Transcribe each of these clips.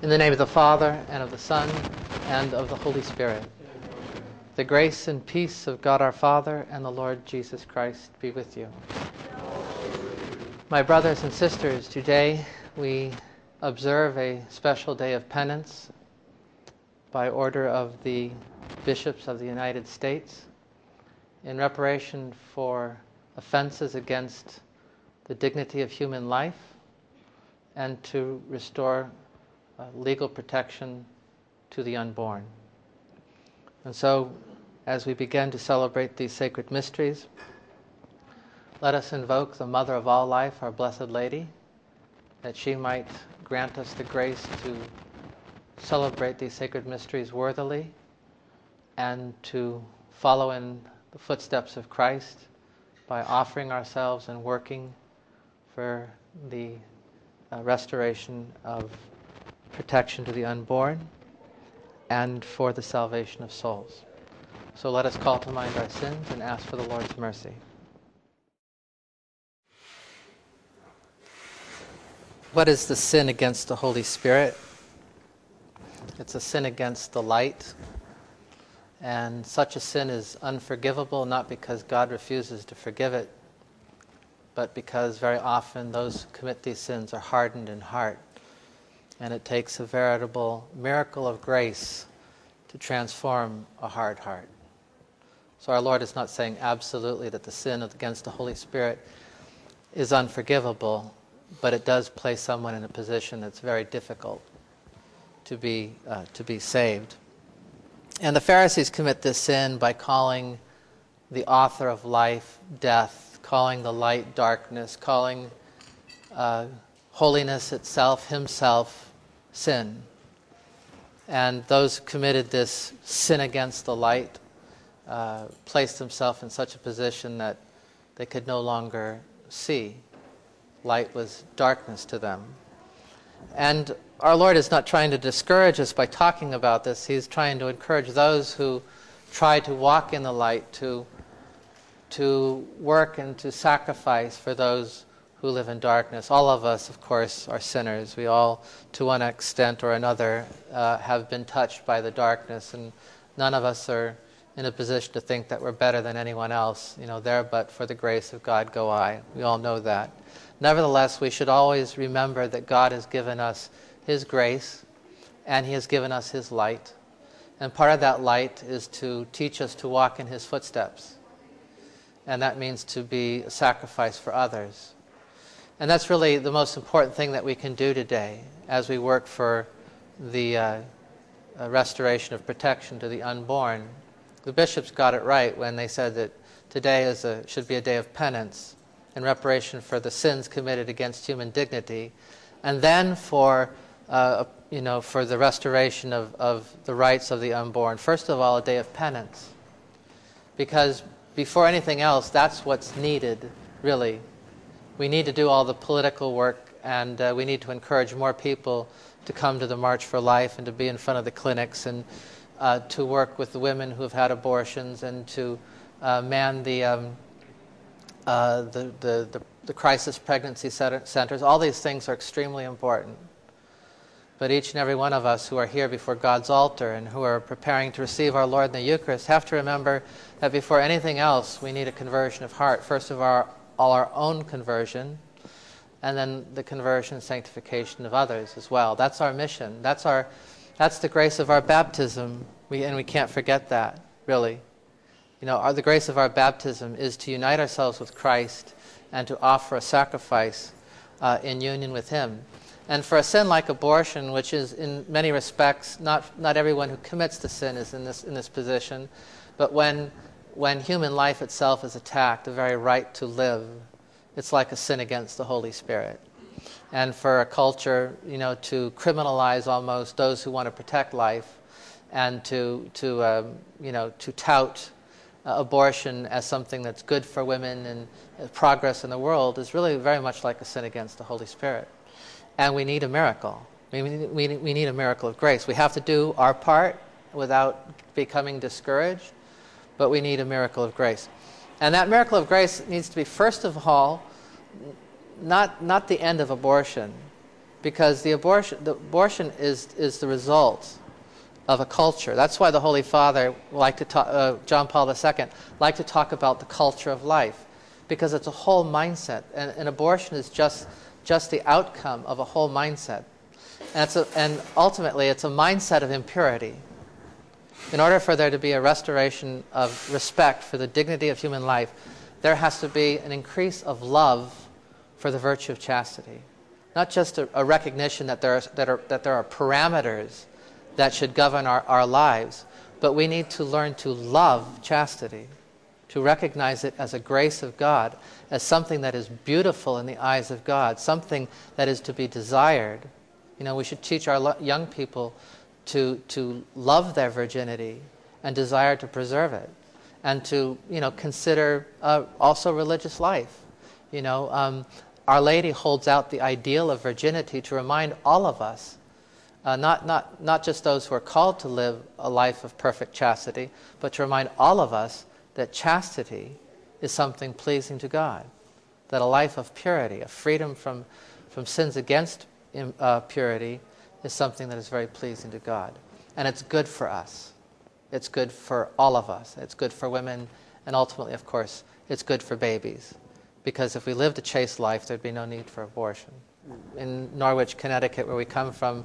In the name of the Father, and of the Son, and of the Holy Spirit. The grace and peace of God our Father and the Lord Jesus Christ be with you. My brothers and sisters, today we observe a special day of penance by order of the bishops of the United States in reparation for offenses against the dignity of human life and to restore legal protection to the unborn. And so, as we begin to celebrate these sacred mysteries, let us invoke the Mother of all life, our Blessed Lady, that she might grant us the grace to celebrate these sacred mysteries worthily and to follow in the footsteps of Christ by offering ourselves and working for the restoration of protection to the unborn and for the salvation of souls. So let us call to mind our sins and ask for the Lord's mercy. What is the sin against the Holy Spirit? It's a sin against the light, and such a sin is unforgivable, not because God refuses to forgive it, but because very often those who commit these sins are hardened in heart. And it takes a veritable miracle of grace to transform a hard heart. So our Lord is not saying absolutely that the sin against the Holy Spirit is unforgivable, but it does place someone in a position that's very difficult to be saved. And the Pharisees commit this sin by calling the author of life death, calling the light darkness, calling holiness itself, himself, sin. And those who committed this sin against the light placed themselves in such a position that they could no longer see. Light was darkness to them. And our Lord is not trying to discourage us by talking about this. He's trying to encourage those who try to walk in the light to work and to sacrifice for those who live in darkness. All of us, of course, are sinners. We all, to one extent or another, have been touched by the darkness, and none of us are in a position to think that we're better than anyone else. There but for the grace of God go I. We all know that. Nevertheless, we should always remember that God has given us His grace, and He has given us His light. And part of that light is to teach us to walk in His footsteps. And that means to be a sacrifice for others. And that's really the most important thing that we can do today as we work for the restoration of protection to the unborn. The bishops got it right when they said that today should be a day of penance in reparation for the sins committed against human dignity, and then for the restoration of the rights of the unborn. First of all, a day of penance, because before anything else, that's what's needed, really. We need to do all the political work, and we need to encourage more people to come to the March for Life and to be in front of the clinics and to work with the women who have had abortions and to man the crisis pregnancy centers. All these things are extremely important. But each and every one of us who are here before God's altar and who are preparing to receive our Lord in the Eucharist have to remember that before anything else, we need a conversion of heart. First of all, our own conversion, and then the conversion and sanctification of others as well. That's our mission. That's the grace of our baptism, and we can't forget that, really. The grace of our baptism is to unite ourselves with Christ and to offer a sacrifice in union with Him. And for a sin like abortion, which is in many respects, not everyone who commits the sin is in this position, but when human life itself is attacked, the very right to live, it's like a sin against the Holy Spirit. And for a culture, to criminalize almost those who want to protect life, and to tout abortion as something that's good for women and progress in the world is really very much like a sin against the Holy Spirit. And we need a miracle. We need a miracle of grace. We have to do our part without becoming discouraged, but we need a miracle of grace. And that miracle of grace needs to be, first of all, not the end of abortion. because the abortion is the result of a culture. That's why the Holy Father liked to talk, John Paul II liked to talk about the culture of life, because it's a whole mindset, and abortion is just the outcome of a whole mindset, and ultimately it's a mindset of impurity. In order for there to be a restoration of respect for the dignity of human life, there has to be an increase of love for the virtue of chastity. Not just a recognition that there are parameters that should govern our lives, but we need to learn to love chastity, to recognize it as a grace of God, as something that is beautiful in the eyes of God, something that is to be desired. We should teach our young people to love their virginity and desire to preserve it, and to consider also religious life. Our Lady holds out the ideal of virginity to remind all of us, not just those who are called to live a life of perfect chastity, but to remind all of us that chastity is something pleasing to God, that a life of purity, a freedom from sins against purity, is something that is very pleasing to God. And it's good for us. It's good for all of us. It's good for women, and ultimately, of course, it's good for babies. Because if we lived a chaste life, there'd be no need for abortion. In Norwich, Connecticut, where we come from,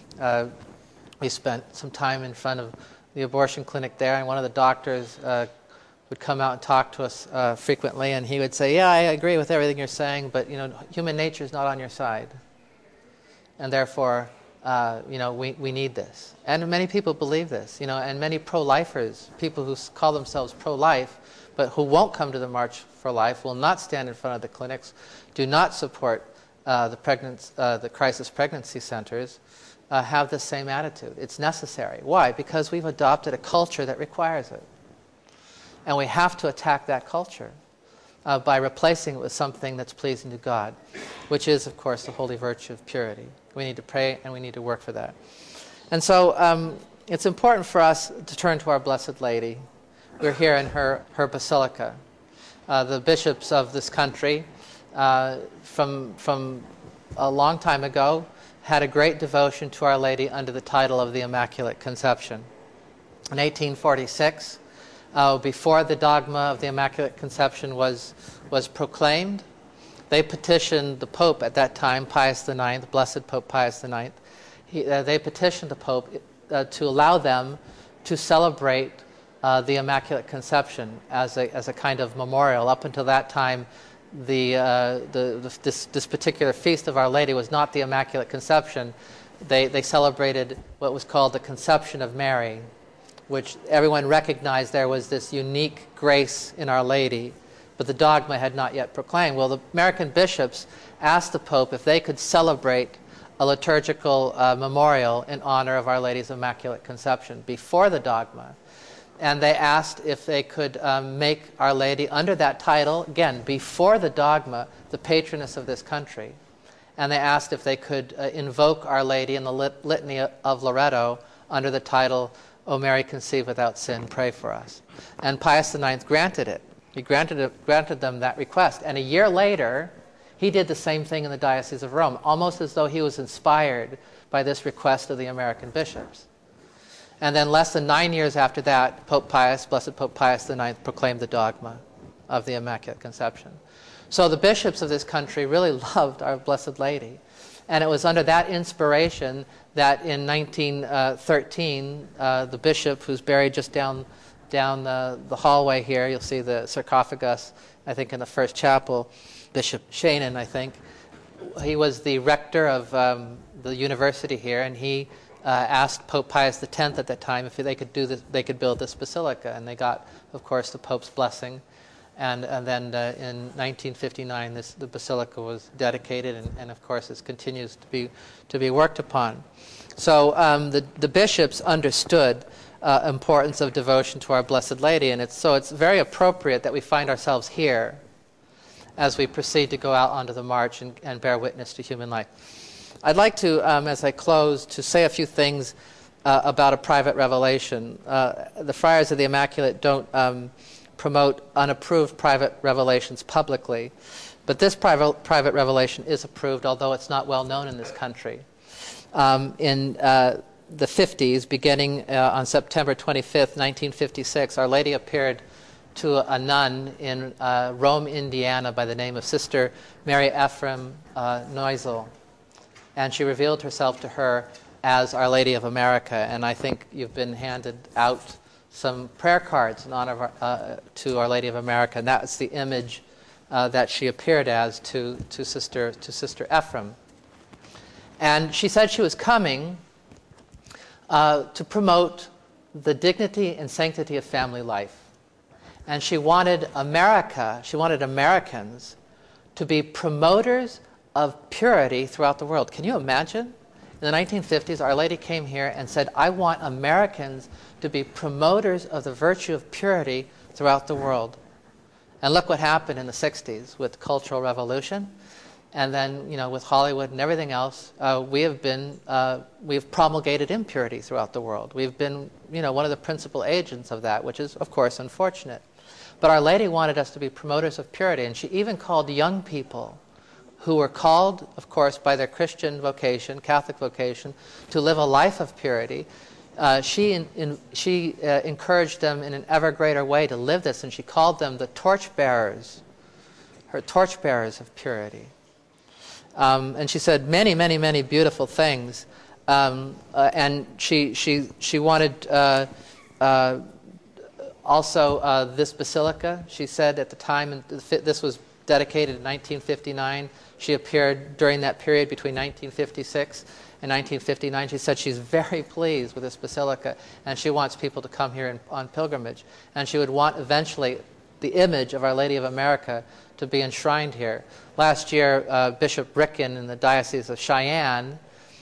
we spent some time in front of the abortion clinic there, and one of the doctors would come out and talk to us frequently, and he would say, "Yeah, I agree with everything you're saying, but human nature is not on your side, and therefore, we need this." And many people believe this, and many pro-lifers, people who call themselves pro-life, but who won't come to the March for Life, will not stand in front of the clinics, do not support the crisis pregnancy centers, have the same attitude. It's necessary. Why? Because we've adopted a culture that requires it. And we have to attack that culture by replacing it with something that's pleasing to God, which is, of course, the holy virtue of purity. We need to pray and we need to work for that. And so it's important for us to turn to our Blessed Lady. We're here in her basilica. The bishops of this country, from a long time ago, had a great devotion to Our Lady under the title of the Immaculate Conception. In 1846, before the dogma of the Immaculate Conception was proclaimed, they petitioned the Pope at that time, Pius IX, Blessed Pope Pius IX. They petitioned the Pope to allow them to celebrate the Immaculate Conception as a kind of memorial. Up until that time, this particular feast of Our Lady was not the Immaculate Conception. They celebrated what was called the Conception of Mary, which everyone recognized there was this unique grace in Our Lady, but the dogma had not yet proclaimed. Well, the American bishops asked the Pope if they could celebrate a liturgical memorial in honor of Our Lady's Immaculate Conception before the dogma. And they asked if they could make Our Lady, under that title, again, before the dogma, the patroness of this country. And they asked if they could invoke Our Lady in the Litany of Loretto under the title, O Mary conceived without sin, pray for us. And Pius IX granted it. He granted them that request. And a year later, he did the same thing in the Diocese of Rome, almost as though he was inspired by this request of the American bishops. And then less than 9 years after that, Blessed Pope Pius IX proclaimed the dogma of the Immaculate Conception. So the bishops of this country really loved Our Blessed Lady. And it was under that inspiration that in 1913, the bishop who's buried just down the hallway here, you'll see the sarcophagus, I think in the first chapel, Bishop Shannon, I think. He was the rector of the university here, and he asked Pope Pius X at that time if they could do this, they could build this basilica, and they got, of course, the Pope's blessing. And then in 1959, the basilica was dedicated, and of course, it continues to be worked upon. So the bishops understood importance of devotion to Our Blessed Lady, and it's very appropriate that we find ourselves here as we proceed to go out onto the march and bear witness to human life. I'd like to, as I close, to say a few things about a private revelation. The Friars of the Immaculate don't promote unapproved private revelations publicly, But this private revelation is approved, although it's not well known in this country. In the 50s, beginning on September 25th, 1956, Our Lady appeared to a nun in Rome, Indiana, by the name of Sister Mary Ephraim Neusel. And she revealed herself to her as Our Lady of America. And I think you've been handed out some prayer cards in honor of to Our Lady of America. And that's the image that she appeared as to Sister Ephraim. And she said she was coming to promote the dignity and sanctity of family life. And she wanted Americans to be promoters of purity throughout the world. Can you imagine? In the 1950s, Our Lady came here and said, I want Americans to be promoters of the virtue of purity throughout the world. And look what happened in the 60s with the Cultural Revolution. And then, with Hollywood and everything else, we've promulgated impurity throughout the world. We've been, one of the principal agents of that, which is, of course, unfortunate. But Our Lady wanted us to be promoters of purity, and she even called young people who were called, of course, by their Christian vocation, Catholic vocation, to live a life of purity. She encouraged them in an ever greater way to live this, and she called them the torchbearers, her torchbearers of purity. And she said many, many, many beautiful things. And she wanted also this basilica. She said at the time, this was dedicated in 1959. She appeared during that period between 1956 and 1959. She said she's very pleased with this basilica, and she wants people to come here on pilgrimage. And she would want eventually the image of Our Lady of America to be enshrined here. Last year, Bishop Ricken in the Diocese of Cheyenne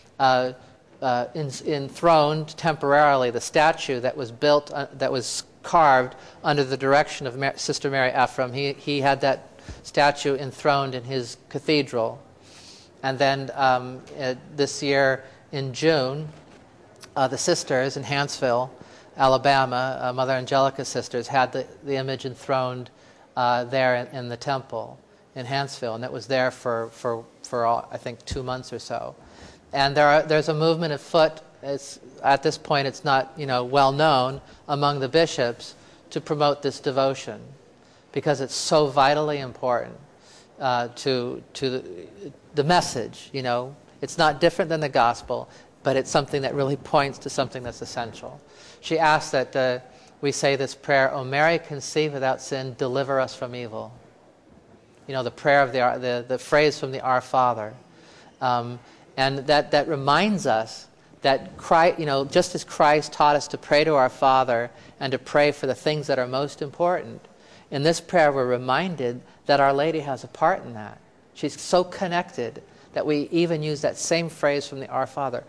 enthroned temporarily the statue that was built, that was carved under the direction of Sister Mary Ephraim. He had that statue enthroned in his cathedral. And then this year in June, the sisters in Hanceville, Alabama, Mother Angelica sisters, had the image enthroned there in the temple in Hanceville, and it was there for I think 2 months or so. And there's a movement afoot. At this point, it's not well known among the bishops to promote this devotion, because it's so vitally important to the message. It's not different than the gospel, but it's something that really points to something that's essential. She asked that we say this prayer, O Mary, conceived without sin, deliver us from evil. The prayer of the phrase from the Our Father. And that reminds us that Christ, just as Christ taught us to pray to our Father and to pray for the things that are most important, in this prayer we're reminded that Our Lady has a part in that. She's so connected that we even use that same phrase from the Our Father.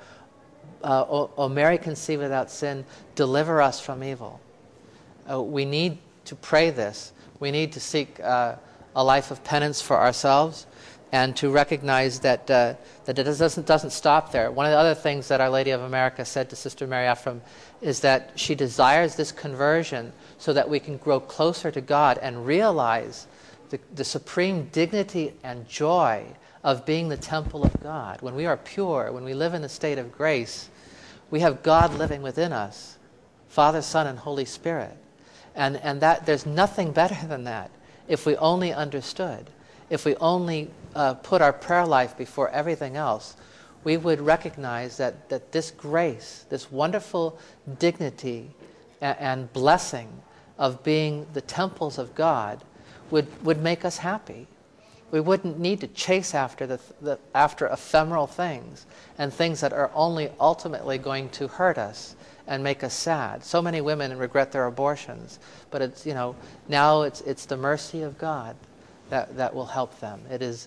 O Mary conceived without sin, deliver us from evil. We need to pray this. We need to seek a life of penance for ourselves, and to recognize that it doesn't stop there. One of the other things that Our Lady of America said to Sister Mary Ephraim is that she desires this conversion so that we can grow closer to God and realize the supreme dignity and joy of being the temple of God. When we are pure, when we live in the state of grace, we have God living within us, Father, Son, and Holy Spirit. And that there's nothing better than that. If we only understood, if we only put our prayer life before everything else, we would recognize that this grace, this wonderful dignity and blessing of being the temples of God would make us happy. We wouldn't need to chase after after ephemeral things and things that are only ultimately going to hurt us and make us sad. So many women regret their abortions, but it's now it's the mercy of God that will help them. It is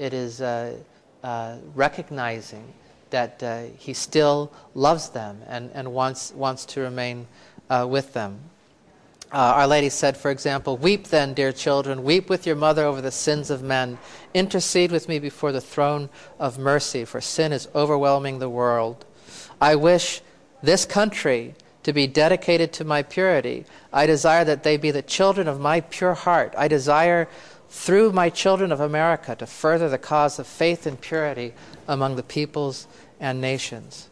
recognizing that He still loves them and wants to remain with them. Our Lady said, for example, "Weep then, dear children, weep with your mother over the sins of men. Intercede with me before the throne of mercy, for sin is overwhelming the world. I wish this country to be dedicated to my purity. I desire that they be the children of my pure heart. I desire through my children of America to further the cause of faith and purity among the peoples and nations.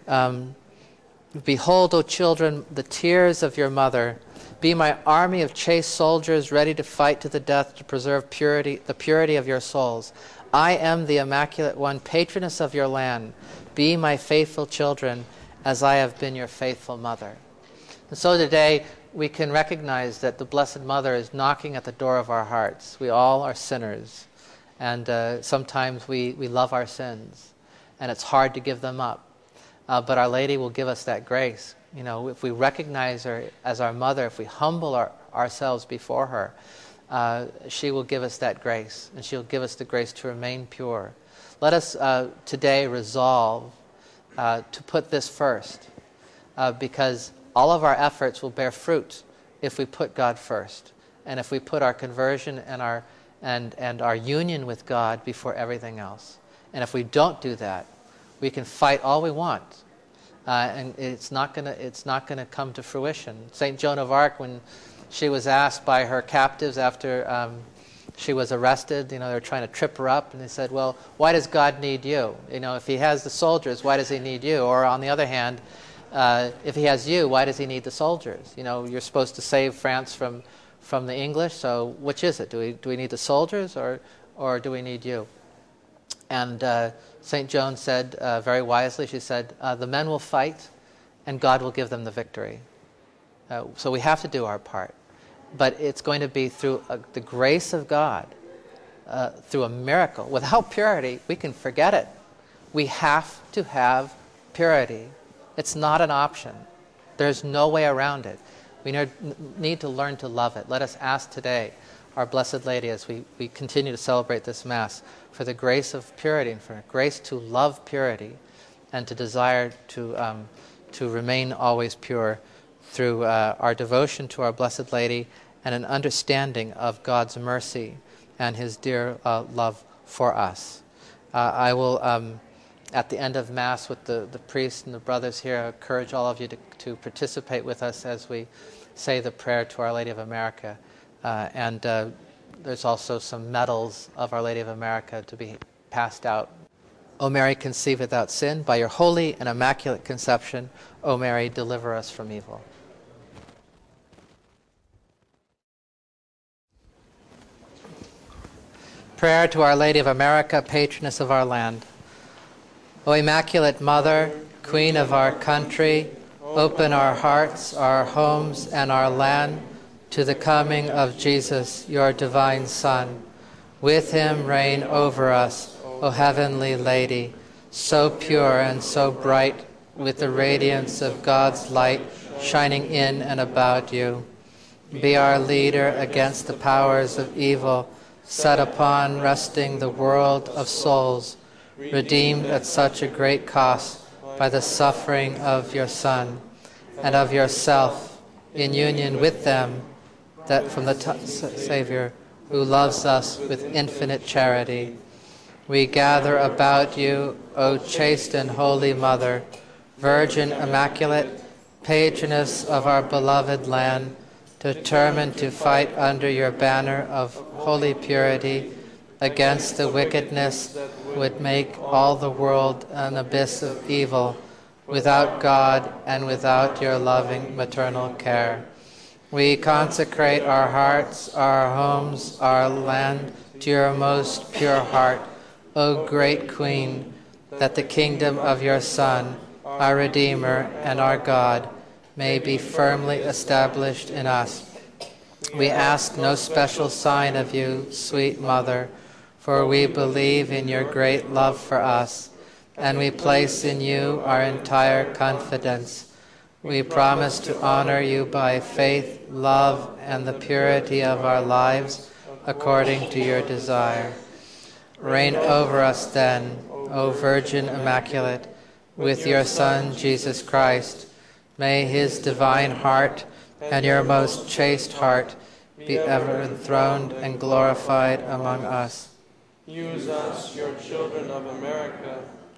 Behold, O children, the tears of your mother. Be my army of chaste soldiers ready to fight to the death to preserve the purity of your souls. I am the Immaculate One, patroness of your land. Be my faithful children as I have been your faithful mother. And so today we can recognize that the Blessed Mother is knocking at the door of our hearts. We all are sinners, and sometimes we love our sins, and it's hard to give them up. But Our Lady will give us that grace. You know, if we recognize her as our mother, if we humble ourselves before her, she will give us that grace, and she'll give us the grace to remain pure. Let us today resolve to put this first, because all of our efforts will bear fruit if we put God first, and if we put our conversion and our union with God before everything else. And if we don't do that, we can fight all we want, and it's not gonna come to fruition. Saint Joan of Arc, when she was asked by her captives after she was arrested, you know, they were trying to trip her up, and they said, well, why does God need you? You know, if he has the soldiers, why does he need you? Or on the other hand, if he has you, why does he need the soldiers? You know, you're supposed to save France from the English, so which is it? Do we need the soldiers, or do we need you? And St. Joan said very wisely, she said, the men will fight and God will give them the victory. So we have to do our part. But it's going to be through the grace of God, through a miracle. Without purity, we can forget it. We have to have purity. It's not an option. There's no way around it. We need to learn to love it. Let us ask today our Blessed Lady, as we continue to celebrate this Mass, for the grace of purity and for grace to love purity and to desire to remain always pure through our devotion to our Blessed Lady and an understanding of God's mercy and His dear love for us. I will, at the end of Mass with the priest and the brothers here, encourage all of you to participate with us as we say the prayer to Our Lady of America. And there's also some medals of Our Lady of America to be passed out. O Mary, conceived without sin, by your holy and immaculate conception, O Mary, deliver us from evil. Prayer to Our Lady of America, patroness of our land. O Immaculate Mother, Queen of our country, open our hearts, our homes, and our land to the coming of Jesus, your divine Son. With him reign over us, O Heavenly Lady, so pure and so bright, with the radiance of God's light shining in and about you. Be our leader against the powers of evil, set upon wresting the world of souls, redeemed at such a great cost by the suffering of your Son, and of yourself, in union with them, that from the Savior, who loves us with infinite charity. We gather about you, O chaste and holy Mother, Virgin Immaculate, patroness of our beloved land, determined to fight under your banner of holy purity against the wickedness that would make all the world an abyss of evil, without God and without your loving maternal care. We consecrate our hearts, our homes, our land to your most pure heart, O great Queen, that the kingdom of your Son, our Redeemer and our God, may be firmly established in us. We ask no special sign of you, sweet Mother, for we believe in your great love for us, and we place in you our entire confidence. We promise to honor you by faith, love, and the purity of our lives, according to your desire. Reign over us then, O Virgin Immaculate, with your Son, Jesus Christ. May his divine heart and your most chaste heart be ever enthroned and glorified among us. Use us, your children of America,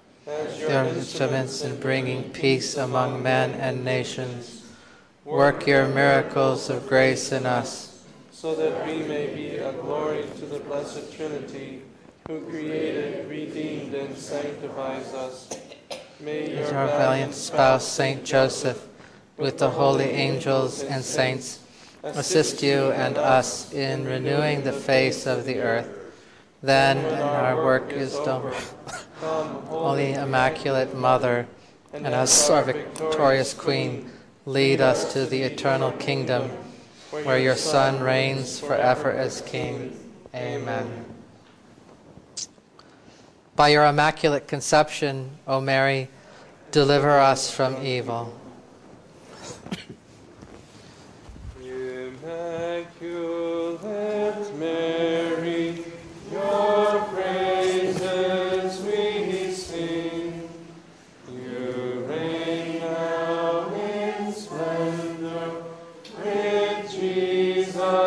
as your instruments in bringing peace among men and nations. Work your miracles of grace in us, so that we may be a glory to the Blessed Trinity, who created, redeemed, and sanctifies us. May As our valiant spouse, Saint Joseph, with the holy angels and saints, assist you and us in renewing the face of the earth. Then, when our work is done, Holy Immaculate Mother, and as our victorious Queen, lead us to the eternal kingdom, where your Son reigns forever as King. Amen. By your Immaculate Conception, O Mary, deliver us from evil. Immaculate Mary, your praises we sing. You reign now in splendor with Jesus.